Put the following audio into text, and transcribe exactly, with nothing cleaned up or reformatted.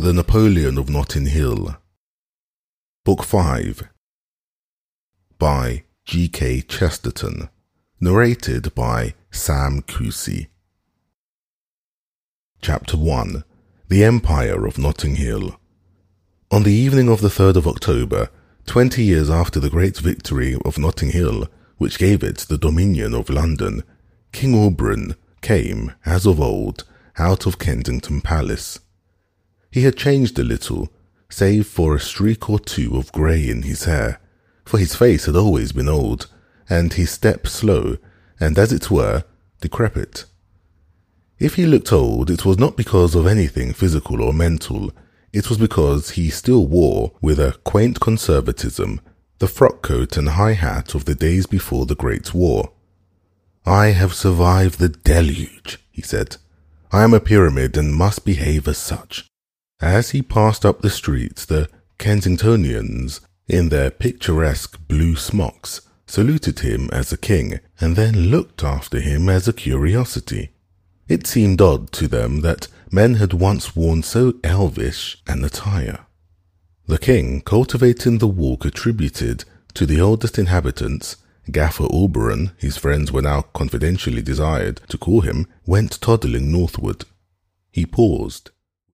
The Napoleon of Notting Hill. Book five. By G K Chesterton. Narrated by Sam Cousy. Chapter one. The Empire of Notting Hill. On the evening of the third of October, twenty years after the great victory of Notting Hill, which gave it the dominion of London, King Auberon came, as of old, out of Kensington Palace. He had changed a little, save for a streak or two of grey in his hair, for his face had always been old, and his step slow, and as it were, decrepit. If he looked old, it was not because of anything physical or mental, it was because he still wore, with a quaint conservatism, the frock-coat and high hat of the days before the Great War. "I have survived the deluge," he said. "I am a pyramid and must behave as such." As he passed up the streets, the Kensingtonians, in their picturesque blue smocks, saluted him as a king, and then looked after him as a curiosity. It seemed odd to them that men had once worn so elvish an attire. The king, cultivating the walk attributed to the oldest inhabitants, Gaffer Auberon, his friends were now confidentially desired to call him, went toddling northward. He paused.